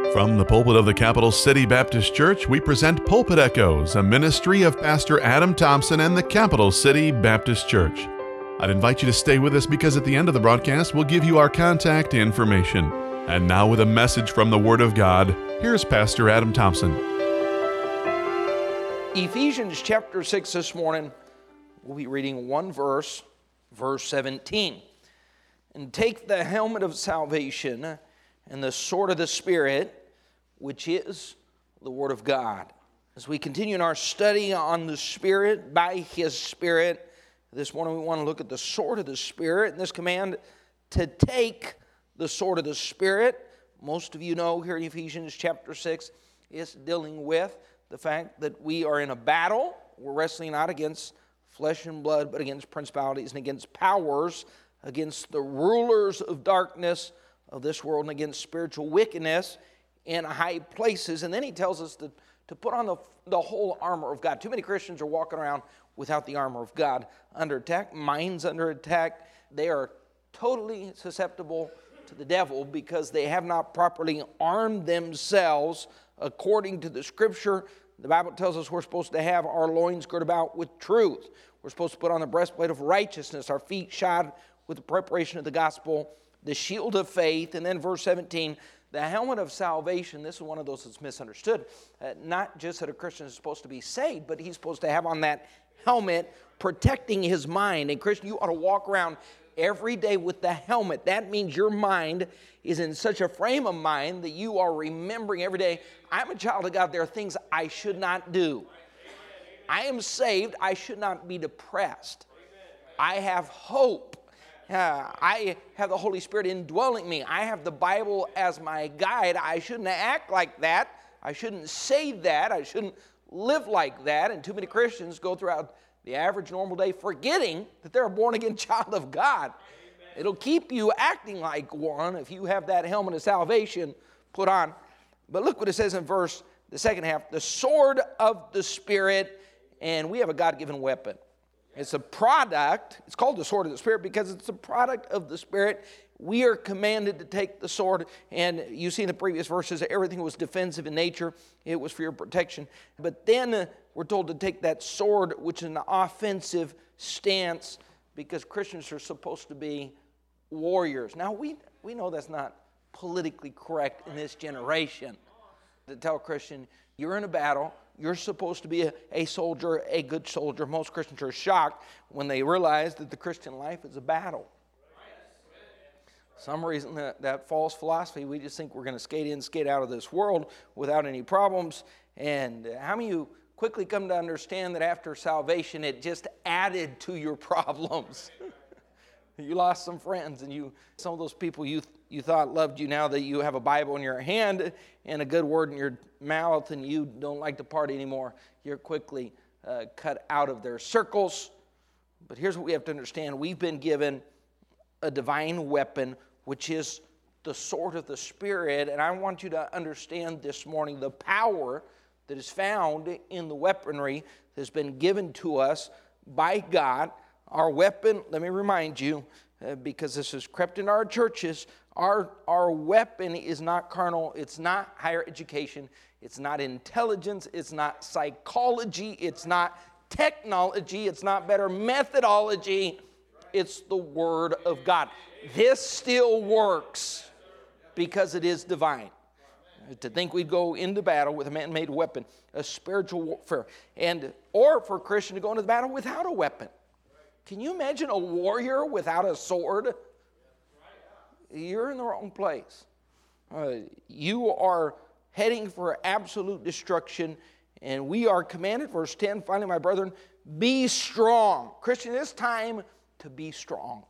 From the pulpit of the Capital City Baptist Church, we present Pulpit Echoes, a ministry of Pastor Adam Thompson and the Capital City Baptist Church. I'd invite you to stay with us because at the end of the broadcast, we'll give you our contact information. And now with a message from the Word of God, here's Pastor Adam Thompson. Ephesians chapter 6 this morning, we'll be reading one verse, verse 17. And take the helmet of salvation and the sword of the Spirit, which is the Word of God. As we continue in our study on the Spirit, by His Spirit, this morning we want to look at the sword of the Spirit and this command to take the sword of the Spirit. Most of you know here in Ephesians chapter 6, it's dealing with the fact that we are in a battle. We're wrestling not against flesh and blood, but against principalities and against powers, against the rulers of darkness of this world and against spiritual wickedness in high places. And then he tells us to put on the whole armor of God. Too many Christians are walking around without the armor of God under attack. Minds under attack. They are totally susceptible to the devil because they have not properly armed themselves according to the Scripture. The Bible tells us we're supposed to have our loins girded about with truth. We're supposed to put on the breastplate of righteousness, our feet shod with the preparation of the gospel, the shield of faith, and then verse 17, the helmet of salvation. This is one of those that's misunderstood. Not just that a Christian is supposed to be saved, but he's supposed to have on that helmet protecting his mind. And Christian, you ought to walk around every day with the helmet. That means your mind is in such a frame of mind that you are remembering every day, I'm a child of God. There are things I should not do. I am saved. I should not be depressed. I have hope. I have the Holy Spirit indwelling me. I have the Bible as my guide. I shouldn't act like that. I shouldn't say that. I shouldn't live like that. And too many Christians go throughout the average normal day forgetting that they're a born-again child of God. It'll keep you acting like one if you have that helmet of salvation put on. But look what it says in the second half, the sword of the Spirit, and we have a God-given weapon. It's a product. It's called the sword of the Spirit because it's a product of the Spirit. We are commanded to take the sword. And you see in the previous verses, everything was defensive in nature. It was for your protection. But then we're told to take that sword, which is an offensive stance, because Christians are supposed to be warriors. Now, we know that's not politically correct in this generation. To tell a Christian, you're in a battle. You're supposed to be a soldier, a good soldier. Most Christians are shocked when they realize that the Christian life is a battle. Some reason that false philosophy, we just think we're going to skate in, skate out of this world without any problems. And how many of you quickly come to understand that after salvation, it just added to your problems? You lost some friends, and some of those people you thought loved you, now that you have a Bible in your hand and a good word in your mouth and you don't like to party anymore, you're quickly cut out of their circles. But here's what we have to understand. We've been given a divine weapon, which is the sword of the Spirit. And I want you to understand this morning the power that is found in the weaponry that has been given to us by God. Our weapon, let me remind you, because this has crept in our churches, our weapon is not carnal, it's not higher education, it's not intelligence, it's not psychology, it's not technology, it's not better methodology, it's the Word of God. This still works because it is divine. To think we'd go into battle with a man-made weapon, a spiritual warfare, or for a Christian to go into the battle without a weapon. Can you imagine a warrior without a sword? You're in the wrong place. You are heading for absolute destruction, and we are commanded, verse 10, finally, my brethren, be strong. Christian, it's time to be strong.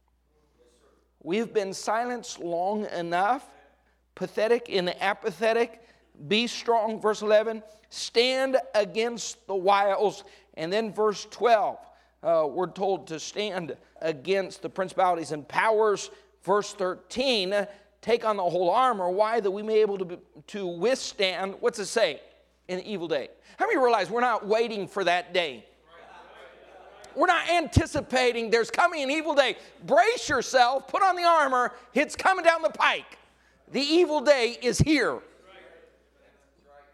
We have been silenced long enough, pathetic and apathetic. Be strong, verse 11. Stand against the wiles. And then verse 12. We're told to stand against the principalities and powers. Verse 13, take on the whole armor. Why? That we may be able to withstand, what's it say? An evil day. How many realize we're not waiting for that day? We're not anticipating there's coming an evil day. Brace yourself, put on the armor. It's coming down the pike. The evil day is here.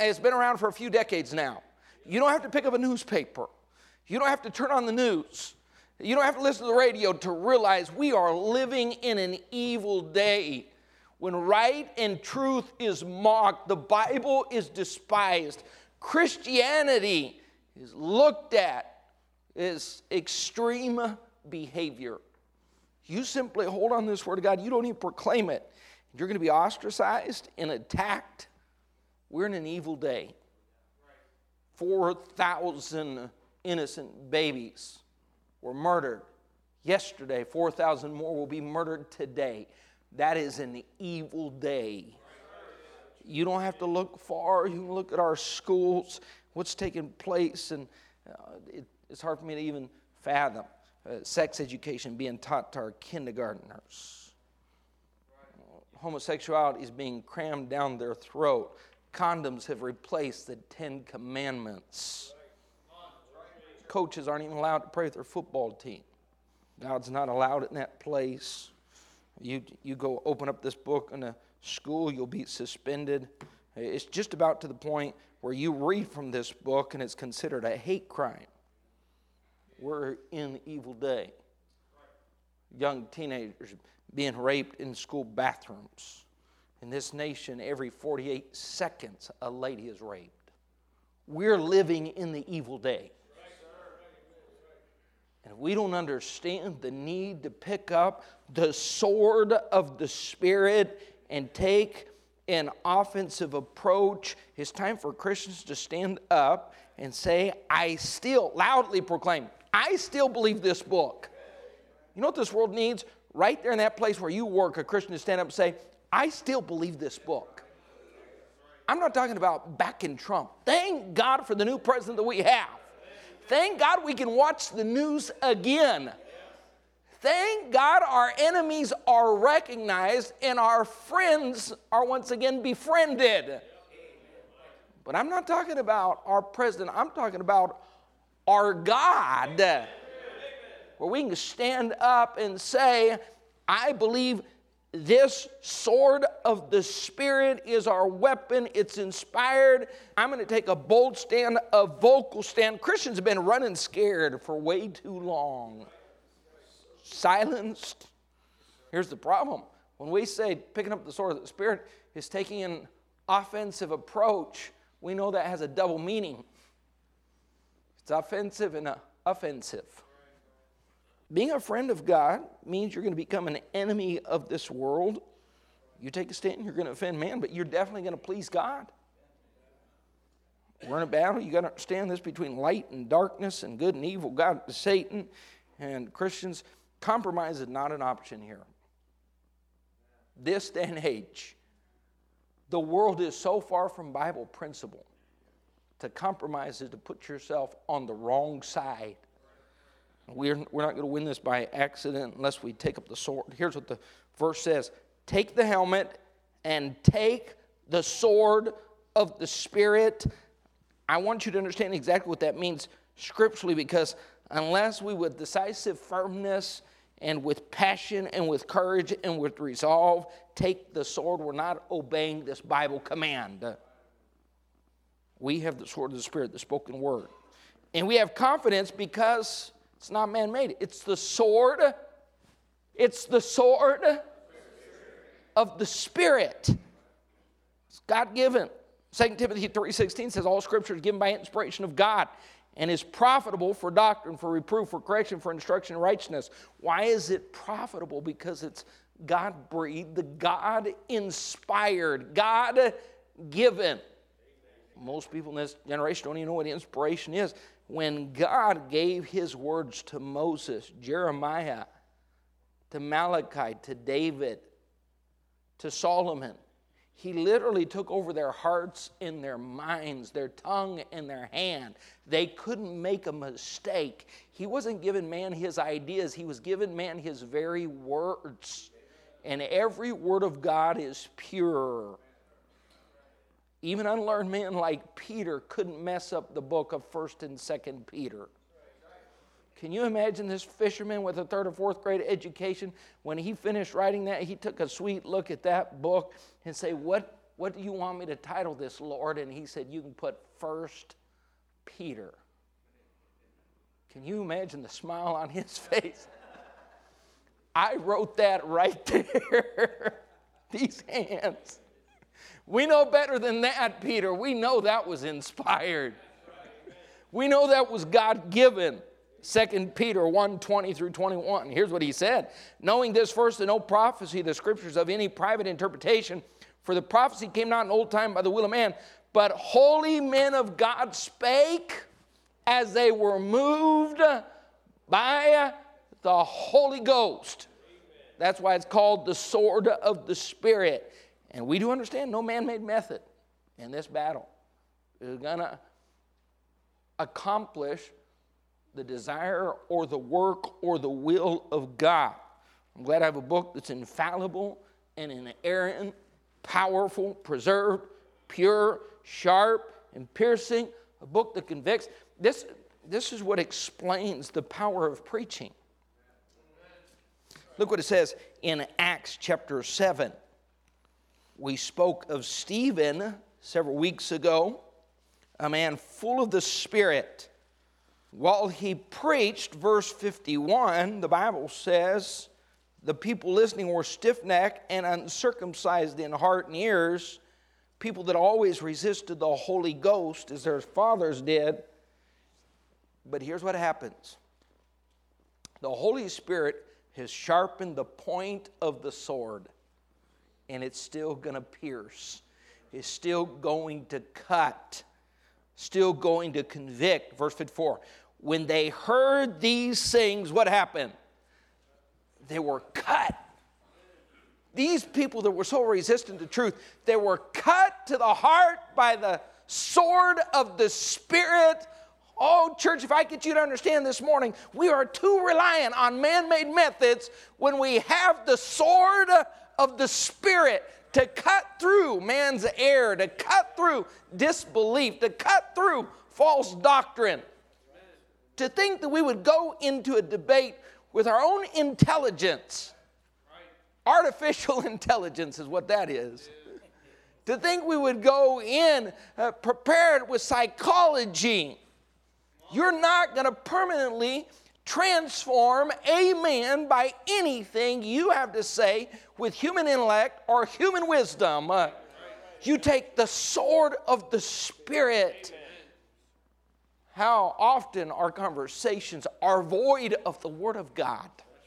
It's been around for a few decades now. You don't have to pick up a newspaper. You don't have to turn on the news. You don't have to listen to the radio to realize we are living in an evil day when right and truth is mocked. The Bible is despised. Christianity is looked at as extreme behavior. You simply hold on to this Word of God. You don't even proclaim it. You're going to be ostracized and attacked. We're in an evil day. 4,000 innocent babies were murdered yesterday. 4,000 more will be murdered today. That is an evil day. You don't have to look far. You can look at our schools, what's taking place, and it's hard for me to even fathom sex education being taught to our kindergartners. Homosexuality is being crammed down their throat. Condoms have replaced the 10 Commandments. Coaches aren't even allowed to pray with their football team. God's not allowed in that place. You go open up this book in a school, you'll be suspended. It's just about to the point where you read from this book and it's considered a hate crime. We're in the evil day. Young teenagers being raped in school bathrooms. In this nation, every 48 seconds, a lady is raped. We're living in the evil day. And if we don't understand the need to pick up the sword of the Spirit and take an offensive approach, it's time for Christians to stand up and say, I still, loudly proclaim, I still believe this book. You know what this world needs? Right there in that place where you work, a Christian to stand up and say, I still believe this book. I'm not talking about backing Trump. Thank God for the new president that we have. Thank God we can watch the news again. Thank God our enemies are recognized and our friends are once again befriended. But I'm not talking about our president. I'm talking about our God. Where we can stand up and say, I believe this sword of the Spirit is our weapon. It's inspired. I'm going to take a bold stand, a vocal stand. Christians have been running scared for way too long. Silenced. Here's the problem. When we say picking up the sword of the Spirit is taking an offensive approach, we know that has a double meaning. It's offensive and offensive. Being a friend of God means you're going to become an enemy of this world. You take a stand, you're going to offend man, but you're definitely going to please God. We're in a battle. You got to understand this between light and darkness and good and evil. God is Satan and Christians. Compromise is not an option here. This day and age, the world is so far from Bible principle. To compromise is to put yourself on the wrong side. We're not going to win this by accident unless we take up the sword. Here's what the verse says. Take the helmet and take the sword of the Spirit. I want you to understand exactly what that means scripturally, because unless we with decisive firmness and with passion and with courage and with resolve take the sword, we're not obeying this Bible command. We have the sword of the Spirit, the spoken word. And we have confidence because it's not man-made. It's the sword. It's the sword of the Spirit. It's God-given. 2 Timothy 3:16 says, all Scripture is given by inspiration of God and is profitable for doctrine, for reproof, for correction, for instruction in righteousness. Why is it profitable? Because it's God-breathed, the God-inspired, God-given. Most people in this generation don't even know what inspiration is. When God gave his words to Moses, Jeremiah, to Malachi, to David, to Solomon, he literally took over their hearts and their minds, their tongue and their hand. They couldn't make a mistake. He wasn't giving man his ideas. He was giving man his very words. And every word of God is pure. Even unlearned men like Peter couldn't mess up the book of 1st and 2nd Peter. Can you imagine this fisherman with a 3rd or 4th grade education? When he finished writing that, he took a sweet look at that book and say, what what do you want me to title this, Lord? And he said, you can put 1 Peter. Can you imagine the smile on his face? I wrote that right there. These hands. We know better than that, Peter. We know that was inspired. We know that was God-given. 2 Peter 1:20 through 21. Here's what he said. Knowing this first, to know prophecy, the scriptures of any private interpretation, for the prophecy came not in old time by the will of man, but holy men of God spake as they were moved by the Holy Ghost. That's why it's called the sword of the Spirit. And we do understand no man-made method in this battle is going to accomplish the desire or the work or the will of God. I'm glad I have a book that's infallible and inerrant, powerful, preserved, pure, sharp, and piercing, a book that convicts. This is what explains the power of preaching. Look what it says in Acts chapter 7. We spoke of Stephen several weeks ago, a man full of the Spirit. While he preached, verse 51, the Bible says, the people listening were stiff-necked and uncircumcised in heart and ears, people that always resisted the Holy Ghost as their fathers did. But here's what happens. The Holy Spirit has sharpened the point of the sword, and it's still going to pierce. It's still going to cut, still going to convict. Verse 54, when they heard these things, what happened? They were cut. These people that were so resistant to truth, they were cut to the heart by the sword of the Spirit. Oh, church, if I get you to understand this morning, we are too reliant on man-made methods when we have the sword of the Spirit to cut through man's error, to cut through disbelief, to cut through false doctrine. To think that we would go into a debate with our own intelligence. Artificial intelligence is what that is. To think we would go in prepared with psychology. You're not going to permanently transform a man by anything you have to say with human intellect or human wisdom. You take the sword of the Spirit. How often our conversations are void of the Word of God.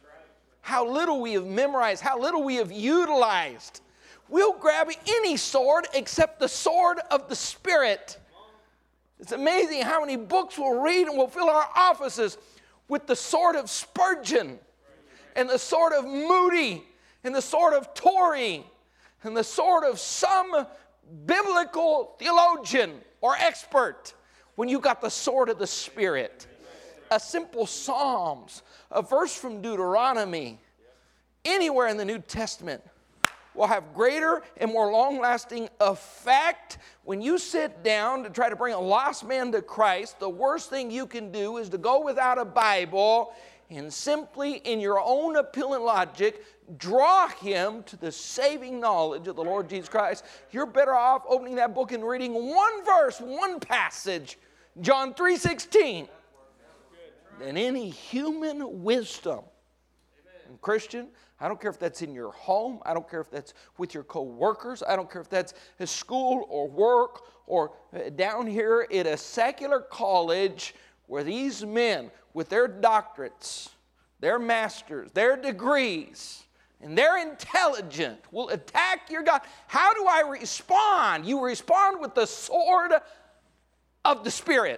How little we have memorized, how little we have utilized. We'll grab any sword except the sword of the Spirit. It's amazing how many books we'll read and we'll fill our offices with the sword of Spurgeon and the sword of Moody and the sword of Torrey and the sword of some biblical theologian or expert, when you got the sword of the Spirit. A simple Psalms, a verse from Deuteronomy, anywhere in the New Testament will have greater and more long-lasting effect. When you sit down to try to bring a lost man to Christ, the worst thing you can do is to go without a Bible and simply, in your own appealing logic, draw him to the saving knowledge of the Lord Jesus Christ. You're better off opening that book and reading one verse, one passage, John 3:16, than any human wisdom. And Christian, I don't care if that's in your home. I don't care if that's with your co-workers. I don't care if that's at school or work or down here at a secular college where these men with their doctorates, their masters, their degrees, and they're intelligent will attack your God. How do I respond? You respond with the sword of the Spirit,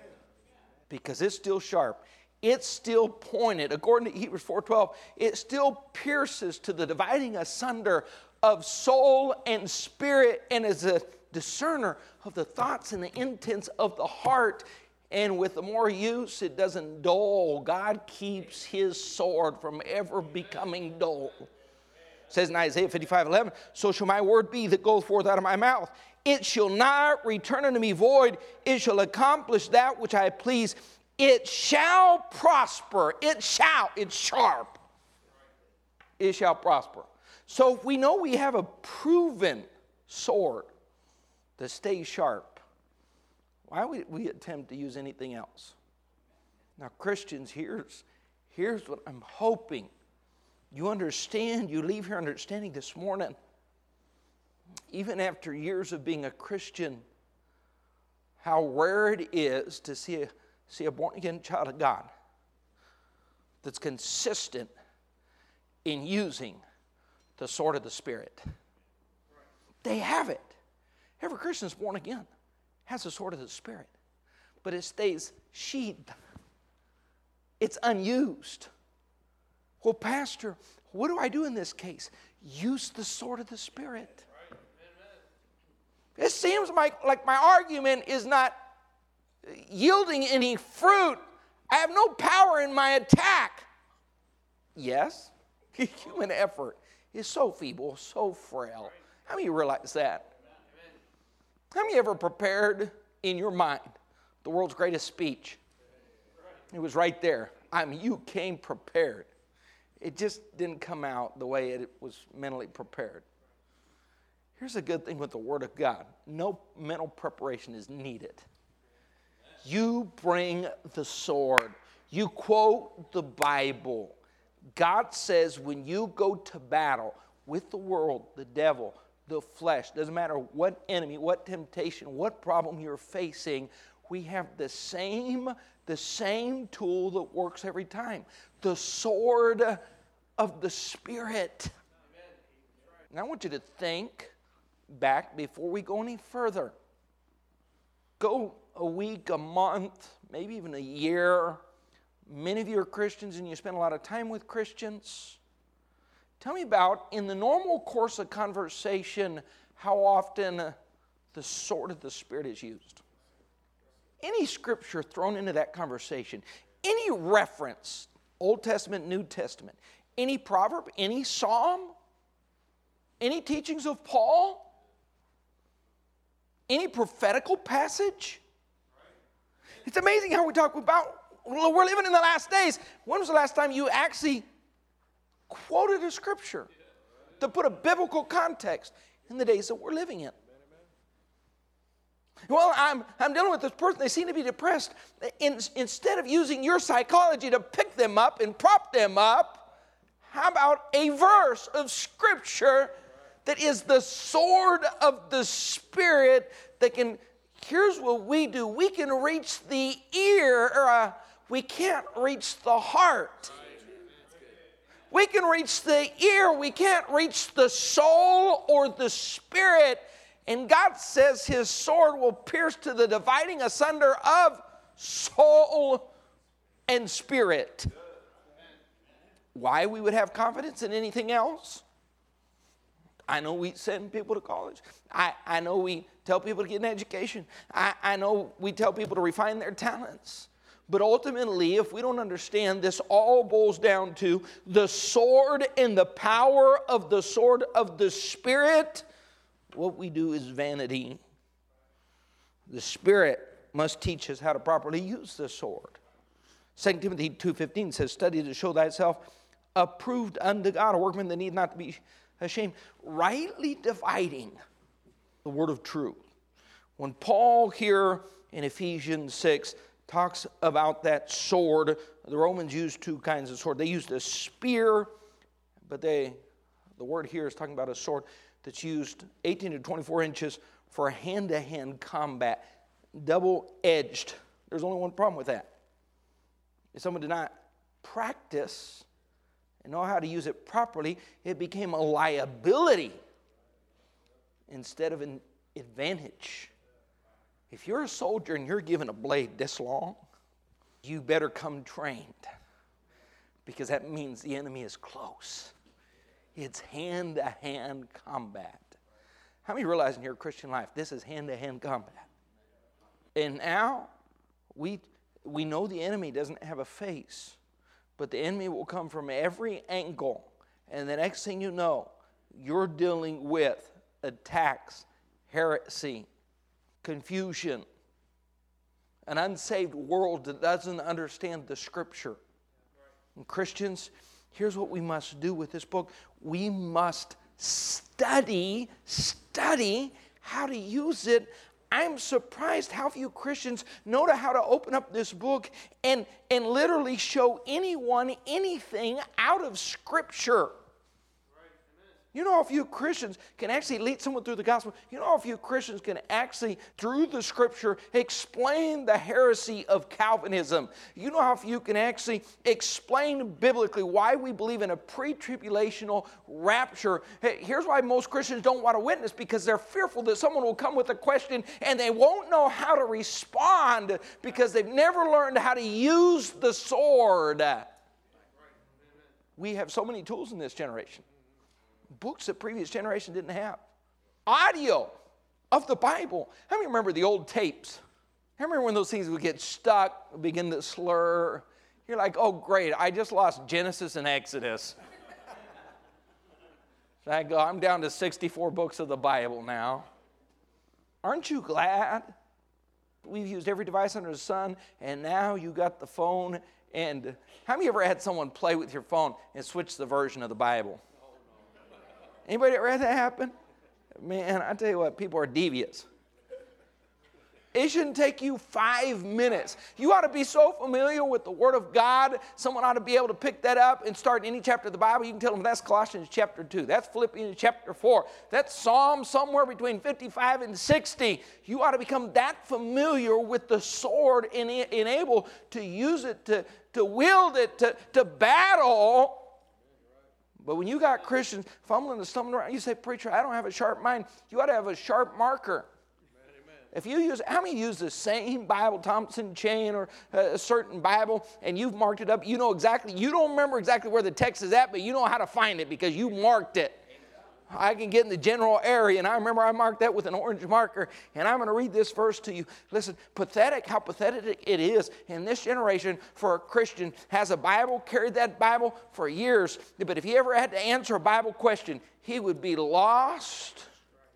because it's still sharp. It's still pointed. According to Hebrews 4:12, it still pierces to the dividing asunder of soul and spirit, and is a discerner of the thoughts and the intents of the heart. And with the more use, it doesn't dull. God keeps his sword from ever becoming dull. It says in Isaiah 55:11, so shall my word be that goeth forth out of my mouth. It shall not return unto me void. It shall accomplish that which I please. It shall prosper. It's sharp. It shall prosper. So if we know we have a proven sword to stay sharp. Why would we attempt to use anything else? Now, Christians, here's what I'm hoping you understand. You leave here understanding this morning. Even after years of being a Christian, how rare it is to see a born-again child of God that's consistent in using the sword of the Spirit. They have it. Every Christian that's born again has the sword of the Spirit, but it stays sheathed. It's unused. Well, Pastor, what do I do in this case? Use the sword of the Spirit. It seems like my argument is not yielding any fruit. I have no power in my attack. Yes, human effort is so feeble, so frail. How many of you realize that? How many ever prepared in your mind the world's greatest speech? It was right there. You came prepared. It just didn't come out the way it was mentally prepared. Here's a good thing with the Word of God. No mental preparation is needed. You bring the sword. You quote the Bible. God says when you go to battle with the world, the devil, the flesh, doesn't matter what enemy, what temptation, what problem you're facing, we have the same tool that works every time. The sword of the Spirit. And I want you to think back before we go any further. Go a week, a month, maybe even a year. Many of you are Christians and you spend a lot of time with Christians. Tell me about, in the normal course of conversation, how often the sword of the Spirit is used. Any scripture thrown into that conversation, any reference, Old Testament, New Testament, any proverb, any psalm, any teachings of Paul, any prophetical passage. It's amazing how we talk about, we're living in the last days. When was the last time you actually quoted a scripture to put a biblical context in the days that we're living in? Well, I'm dealing with this person. They seem to be depressed. Instead of using your psychology to pick them up and prop them up, how about a verse of scripture that is the sword of the Spirit that can, here's what we do. We can reach the ear, we can't reach the heart. We can reach the ear, we can't reach the soul or the spirit. And God says his sword will pierce to the dividing asunder of soul and spirit. Why we would have confidence in anything else? I know we send people to college. I know we tell people to get an education. I know we tell people to refine their talents. But ultimately, if we don't understand, this all boils down to the sword and the power of the sword of the Spirit. What we do is vanity. The Spirit must teach us how to properly use the sword. 2 Timothy 2:15 says, study to show thyself approved unto God, a workman that need not to be ashamed, rightly dividing the word of truth. When Paul here in Ephesians 6 talks about that sword, the Romans used two kinds of sword. They used a spear, but the word here is talking about a sword that's used 18 to 24 inches for hand-to-hand combat, double-edged. There's only one problem with that. If someone did not practice and know how to use it properly, it became a liability instead of an advantage. If you're a soldier and you're given a blade this long, you better come trained, because that means the enemy is close. It's hand-to-hand combat. How many realize in your Christian life this is hand-to-hand combat? And now we know the enemy doesn't have a face, but the enemy will come from every angle. And the next thing you know, you're dealing with attacks, heresy, confusion, an unsaved world that doesn't understand the Scripture. And Christians, here's what we must do with this book. We must study how to use it. I'm surprised how few Christians know how to open up this book and literally show anyone anything out of Scripture. You know how few Christians can actually lead someone through the gospel? You know how few Christians can actually, through the Scripture, explain the heresy of Calvinism? You know how few can actually explain biblically why we believe in a pre-tribulational rapture? Hey, here's why most Christians don't want to witness, because they're fearful that someone will come with a question and they won't know how to respond because they've never learned how to use the sword. We have so many tools in this generation. Books that previous generation didn't have. Audio of the Bible. How many remember the old tapes? How many remember when those things would get stuck, begin to slur? You're like, oh great, I just lost Genesis and Exodus. So I go, I'm down to 64 books of the Bible now. Aren't you glad? We've used every device under the sun, and now you got the phone. And how many ever had someone play with your phone and switch the version of the Bible? Anybody ever had that happen? Man, I tell you what, people are devious. It shouldn't take you 5 minutes. You ought to be so familiar with the Word of God, someone ought to be able to pick that up and start any chapter of the Bible. You can tell them that's Colossians chapter 2. That's Philippians chapter 4. That's Psalm somewhere between 55 and 60. You ought to become that familiar with the sword and able to use it, to wield it, to battle. But when you got Christians fumbling and stumbling around, you say, preacher, I don't have a sharp mind. You ought to have a sharp marker. Amen. If you use, how many use the same Bible, Thompson Chain or a certain Bible, and you've marked it up, you know exactly, you don't remember exactly where the text is at, but you know how to find it because you marked it. I can get in the general area, and I remember I marked that with an orange marker, and I'm going to read this verse to you. Listen, how pathetic it is in this generation for a Christian has a Bible, carried that Bible for years, but if he ever had to answer a Bible question, he would be lost,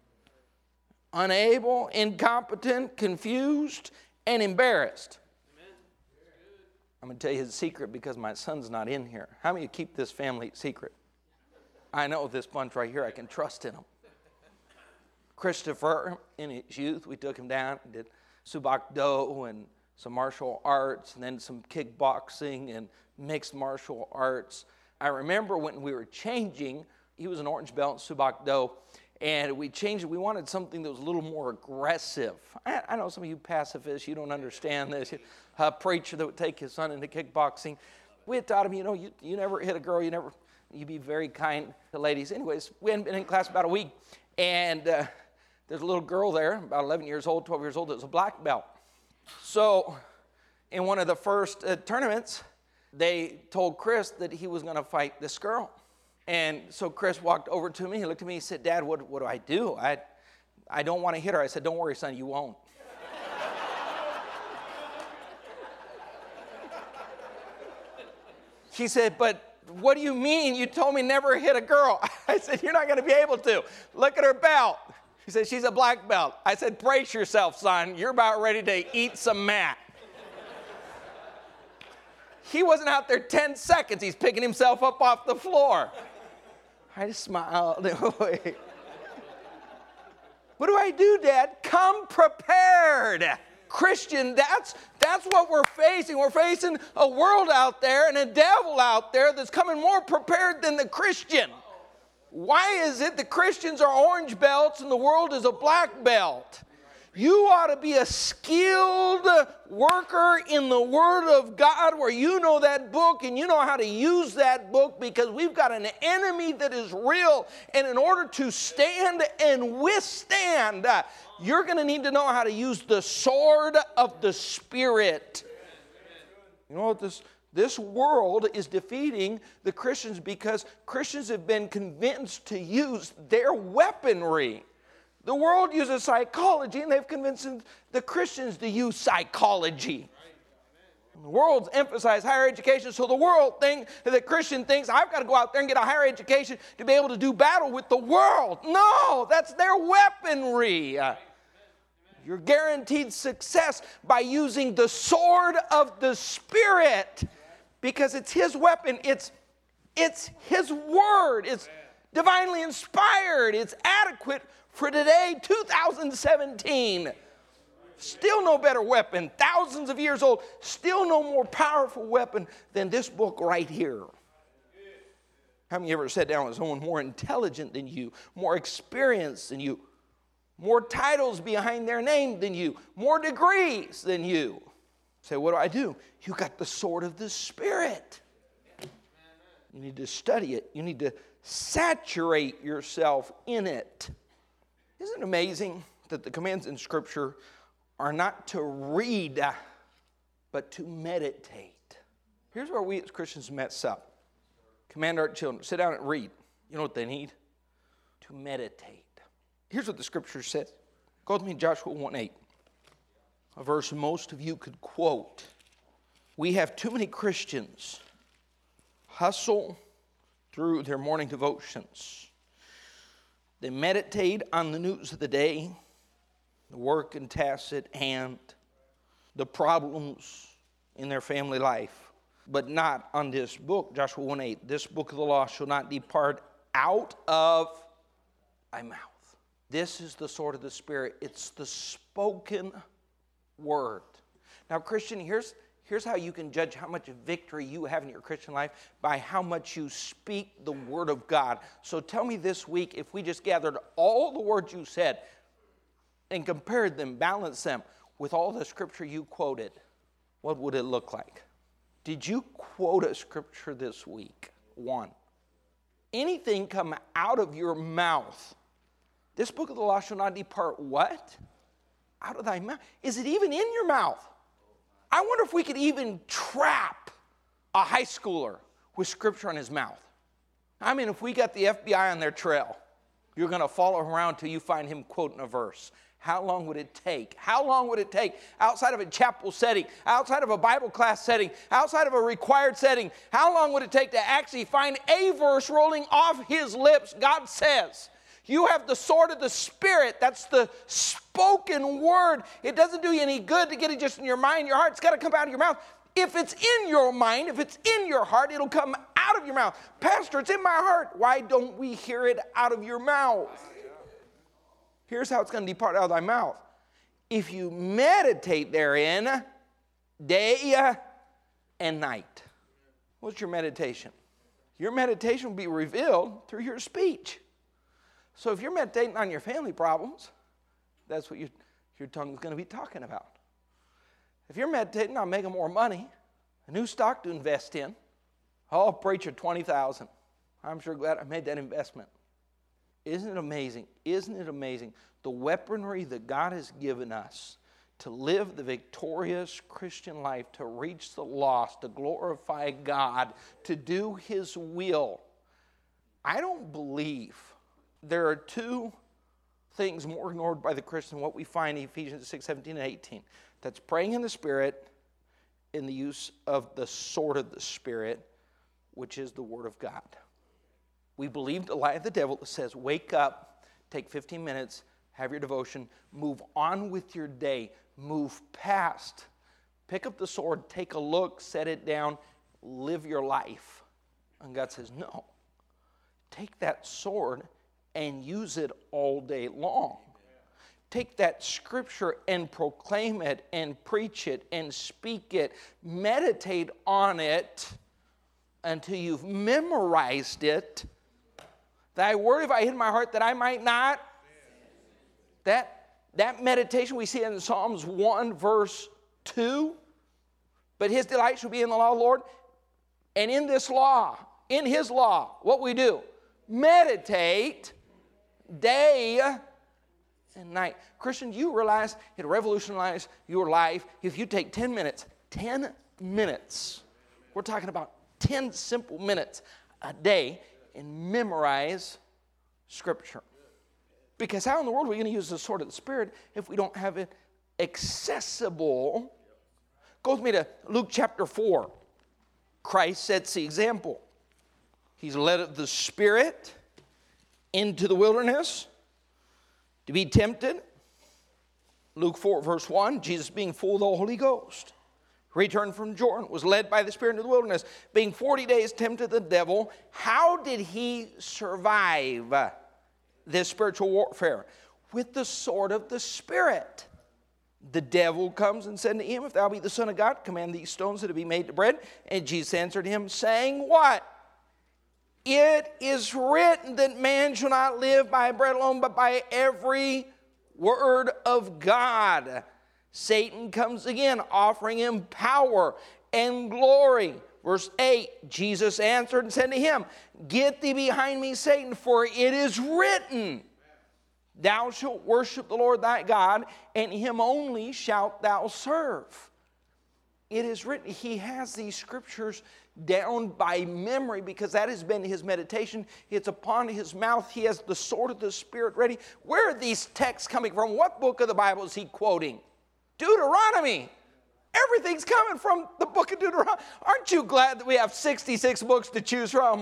unable, incompetent, confused, and embarrassed. I'm going to tell you his secret because my son's not in here. How many of you keep this family secret? I know this bunch right here, I can trust in them. Christopher, in his youth, we took him down and did Subak Do and some martial arts, and then some kickboxing and mixed martial arts. I remember when we were changing, he was an orange belt in Subak Do, and we changed it. We wanted something that was a little more aggressive. I know some of you pacifists, you don't understand this. A preacher that would take his son into kickboxing. We had taught him, you never hit a girl, you be very kind to ladies. Anyways, we hadn't been in class about a week, and there's a little girl there, about 11 years old, 12 years old, that was a black belt. So in one of the first tournaments, they told Chris that he was going to fight this girl. And so Chris walked over to me, he looked at me, he said, Dad, what do I do? I don't want to hit her. I said, don't worry, son, you won't. He said, but what do you mean? You told me never hit a girl. I said, you're not going to be able to. Look at her belt. He said, she's a black belt. I said, brace yourself, son. You're about ready to eat some mat. He wasn't out there 10 seconds. He's picking himself up off the floor. I just smiled. What do I do, Dad? Come prepared. Christian, that's what we're facing. We're facing a world out there and a devil out there that's coming more prepared than the Christian. Why is it the Christians are orange belts and the world is a black belt? You ought to be a skilled worker in the Word of God where you know that book and you know how to use that book, because we've got an enemy that is real. And in order to stand and withstand, you're going to need to know how to use the sword of the Spirit. You know what this world is defeating the Christians because Christians have been convinced to use their weaponry. The world uses psychology, and they've convinced the Christians to use psychology. The world's emphasized higher education, so the Christian thinks, I've got to go out there and get a higher education to be able to do battle with the world. No, that's their weaponry. You're guaranteed success by using the sword of the Spirit, because it's His weapon. It's His Word. divinely inspired. It's adequate for today, 2017. Still no better weapon, thousands of years old, still no more powerful weapon than this book right here. How many of you ever sat down with someone more intelligent than you, more experienced than you, more titles behind their name than you, more degrees than you? Say, what do? You got the sword of the Spirit. You need to study it. You need to saturate yourself in it. Isn't it amazing that the commands in Scripture are not to read, but to meditate? Here's where we as Christians mess up. Command our children, sit down and read. You know what they need? To meditate. Here's what the Scripture says. Go with me to Joshua 1:8. A verse most of you could quote. We have too many Christians hustle through their morning devotions. They meditate on the news of the day, the work and tasks at hand, the problems in their family life, but not on this book, Joshua 1:8. This book of the law shall not depart out of thy mouth. This is the sword of the Spirit. It's the spoken word. Now, Christian, here's how you can judge how much victory you have in your Christian life, by how much you speak the word of God. So tell me this week, if we just gathered all the words you said and compared them, balanced them with all the Scripture you quoted, what would it look like? Did you quote a Scripture this week? One. Anything come out of your mouth, this book of the law shall not depart what? Out of thy mouth. Is it even in your mouth? I wonder if we could even trap a high schooler with Scripture in his mouth. I mean, if we got the FBI on their trail, you're going to follow around till you find him quoting a verse. How long would it take? How long would it take outside of a chapel setting, outside of a Bible class setting, outside of a required setting? How long would it take to actually find a verse rolling off his lips? God says, you have the sword of the Spirit. That's the spoken word. It doesn't do you any good to get it just in your mind, your heart. It's got to come out of your mouth. If it's in your mind, if it's in your heart, it'll come out of your mouth. Pastor, it's in my heart. Why don't we hear it out of your mouth? Here's how it's going to depart out of thy mouth. If you meditate therein day and night. What's your meditation? Your meditation will be revealed through your speech. So if you're meditating on your family problems, that's what your tongue is going to be talking about. If you're meditating on making more money, a new stock to invest in, oh, preacher, $20,000. I'm sure glad I made that investment. Isn't it amazing? Isn't it amazing? The weaponry that God has given us to live the victorious Christian life, to reach the lost, to glorify God, to do His will. I don't believe there are two things more ignored by the Christian than what we find in Ephesians 6:17 and 18. That's praying in the Spirit in the use of the sword of the Spirit, which is the Word of God. We believe the lie of the devil that says, wake up, take 15 minutes, have your devotion, move on with your day, move past, pick up the sword, take a look, set it down, live your life. And God says, no, take that sword and use it all day long. Take that Scripture and proclaim it and preach it and speak it. Meditate on it until you've memorized it. Thy word have I hid in my heart that I might not. That meditation we see in Psalms 1 verse 2. But his delight shall be in the law of the Lord. And in this law, in his law, what we do? Meditate day and night. Christian, you realize it'll revolutionize your life if you take 10 minutes. 10 minutes. We're talking about 10 simple minutes a day and memorize Scripture. Because how in the world are we going to use the sword of the Spirit if we don't have it accessible? Go with me to Luke chapter 4. Christ sets the example. He's led the Spirit into the wilderness to be tempted. Luke 4 verse 1, Jesus being full of the Holy Ghost, returned from Jordan, was led by the Spirit into the wilderness, being 40 days tempted the devil. How did he survive this spiritual warfare? With the sword of the Spirit. The devil comes and said to him, if thou be the Son of God, command these stones to be made to bread. And Jesus answered him, saying what? It is written that man shall not live by bread alone, but by every word of God. Satan comes again, offering him power and glory. Verse 8, Jesus answered and said to him, get thee behind me, Satan, for it is written, thou shalt worship the Lord thy God, and him only shalt thou serve. It is written. He has these scriptures down by memory because that has been his meditation. It's upon his mouth. He has the sword of the Spirit ready. Where are these texts coming from? What book of the Bible is he quoting? Deuteronomy. Everything's coming from the book of Deuteronomy. Aren't you glad that we have 66 books to choose from?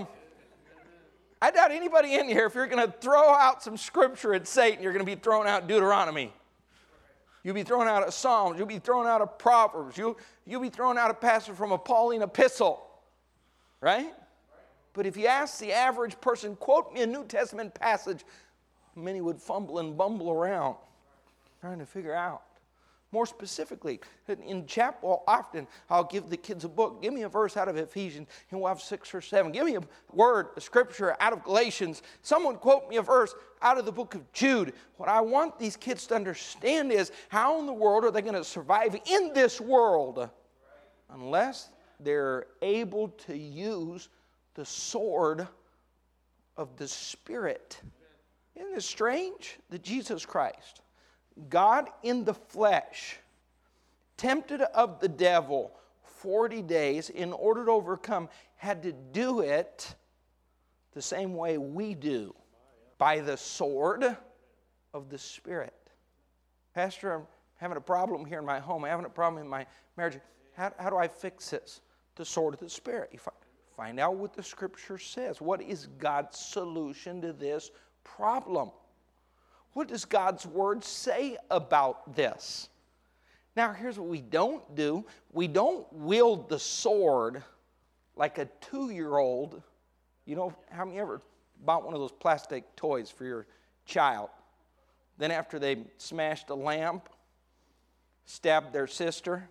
I doubt anybody in here, if you're going to throw out some scripture at Satan, you're going to be throwing out Deuteronomy. You'll be throwing out a Psalms. You'll be throwing out a Proverbs. You'll be throwing out a passage from a Pauline epistle. Right? But if you ask the average person, quote me a New Testament passage, many would fumble and bumble around trying to figure out. More specifically, in chapel, often I'll give the kids a book. Give me a verse out of Ephesians, and we'll have 6 or 7. Give me a word, a scripture out of Galatians. Someone quote me a verse out of the book of Jude. What I want these kids to understand is, how in the world are they going to survive in this world unless they're able to use the sword of the Spirit? Isn't it strange that Jesus Christ, God in the flesh, tempted of the devil 40 days in order to overcome, had to do it the same way we do, by the sword of the Spirit. Pastor, I'm having a problem here in my home. I'm having a problem in my marriage. How do I fix this? The sword of the Spirit. You find out what the Scripture says. What is God's solution to this problem? What does God's Word say about this? Now, here's what we don't do. We don't wield the sword like a 2-year-old. You know, how many ever bought one of those plastic toys for your child? Then after they smashed a lamp, stabbed their sister,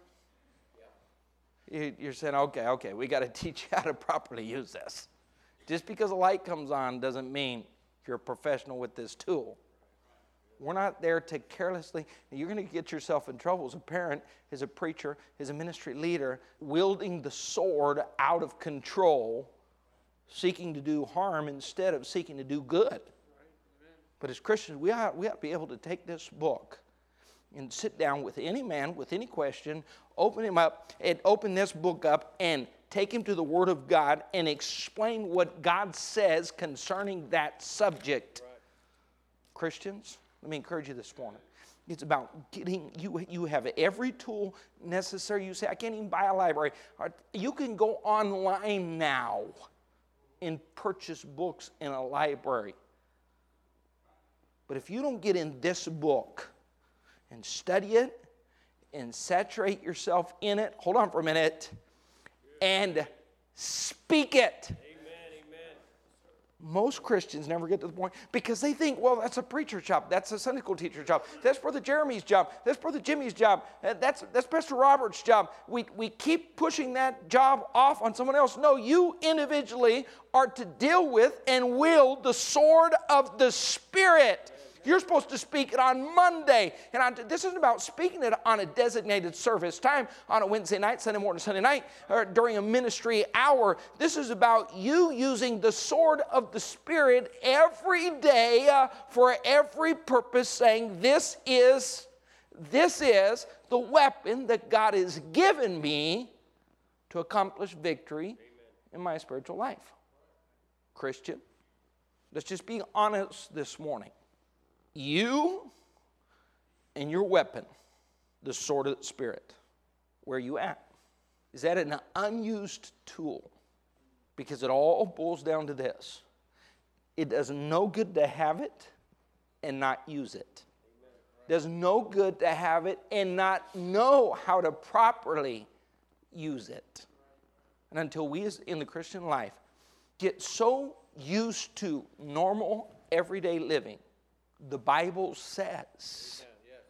you're saying, okay, we got to teach you how to properly use this. Just because a light comes on doesn't mean you're a professional with this tool. We're not there to carelessly, you're going to get yourself in trouble as a parent, as a preacher, as a ministry leader, wielding the sword out of control, seeking to do harm instead of seeking to do good. But as Christians, we ought to be able to take this book and sit down with any man, with any question, open him up, and open this book up and take him to the Word of God and explain what God says concerning that subject. Right. Christians, let me encourage you this morning. It's about getting, you have every tool necessary. You say, I can't even buy a library. You can go online now and purchase books in a library. But if you don't get in this book and study it and saturate yourself in it, hold on for a minute, and speak it. Most Christians never get to the point because they think, well, that's a preacher's job. That's a Sunday school teacher's job. That's Brother Jeremy's job. That's Brother Jimmy's job. That's Pastor Robert's job. We keep pushing that job off on someone else. No, you individually are to deal with and wield the sword of the Spirit. You're supposed to speak it on Monday. And this isn't about speaking it on a designated service time, on a Wednesday night, Sunday morning, Sunday night, or during a ministry hour. This is about you using the sword of the Spirit every day for every purpose, saying this is the weapon that God has given me to accomplish victory in my spiritual life. Christian, let's just be honest this morning. You and your weapon, the sword of the Spirit, where are you at? Is that an unused tool? Because it all boils down to this. It does no good to have it and not use it. It does no good to have it and not know how to properly use it. And until we in the Christian life get so used to normal, everyday living, the Bible says,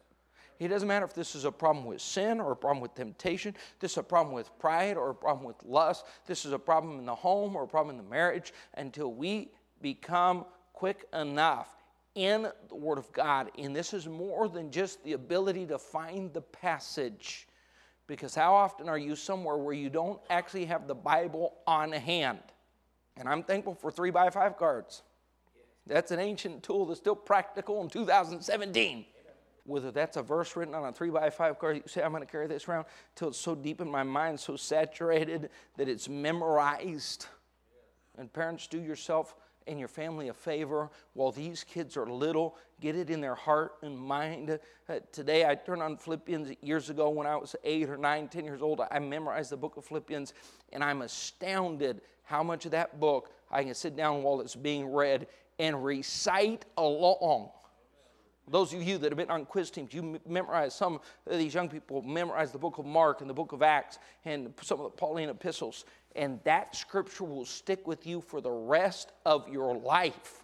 it doesn't matter if this is a problem with sin or a problem with temptation, this is a problem with pride or a problem with lust, this is a problem in the home or a problem in the marriage, until we become quick enough in the Word of God. And this is more than just the ability to find the passage. Because how often are you somewhere where you don't actually have the Bible on hand? And I'm thankful for 3x5 cards. That's an ancient tool that's still practical in 2017. Whether that's a verse written on a 3x5 card, you say, I'm going to carry this around until it's so deep in my mind, so saturated that it's memorized. And parents, do yourself and your family a favor while these kids are little. Get it in their heart and mind. Today I turned on Philippians. Years ago when I was 8 or 9, 10 years old, I memorized the book of Philippians, and I'm astounded how much of that book I can sit down while it's being read and recite along. Those of you that have been on quiz teams, you memorize, some of these young people memorize the book of Mark and the book of Acts and some of the Pauline epistles. And that scripture will stick with you for the rest of your life.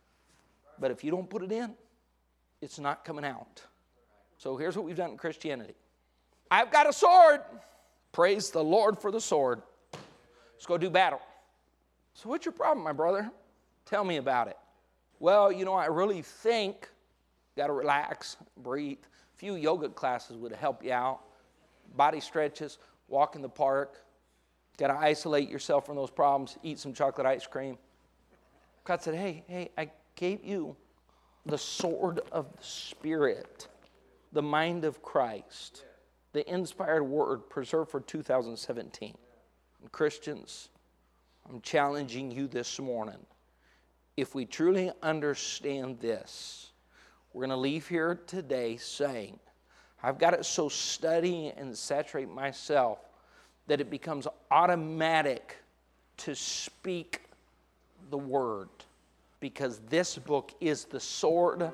But if you don't put it in, it's not coming out. So here's what we've done in Christianity. I've got a sword. Praise the Lord for the sword. Let's go do battle. So what's your problem, my brother? Tell me about it. Well, I really think got to relax, breathe. A few yoga classes would help you out. Body stretches, walk in the park. Got to isolate yourself from those problems. Eat some chocolate ice cream. God said, hey, I gave you the sword of the Spirit, the mind of Christ, the inspired word preserved for 2017. And Christians, I'm challenging you this morning. If we truly understand this, we're going to leave here today saying, I've got to so study and saturate myself that it becomes automatic to speak the word. Because this book is the sword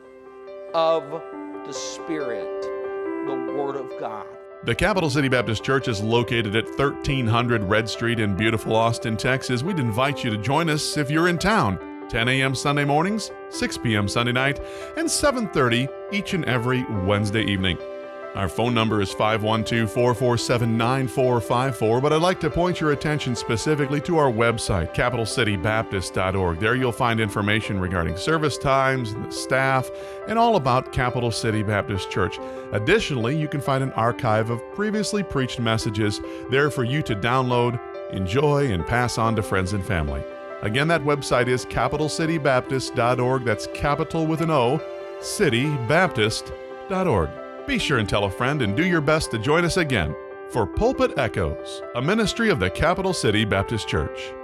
of the Spirit, the Word of God. The Capital City Baptist Church is located at 1300 Red Street in beautiful Austin, Texas. We'd invite you to join us if you're in town. 10 a.m. Sunday mornings, 6 p.m. Sunday night, and 7:30 each and every Wednesday evening. Our phone number is 512-447-9454, but I'd like to point your attention specifically to our website, capitalcitybaptist.org. There you'll find information regarding service times, the staff, and all about Capital City Baptist Church. Additionally, you can find an archive of previously preached messages there for you to download, enjoy, and pass on to friends and family. Again, that website is capitalcitybaptist.org. That's capital with an O, citybaptist.org. Be sure and tell a friend and do your best to join us again for Pulpit Echoes, a ministry of the Capital City Baptist Church.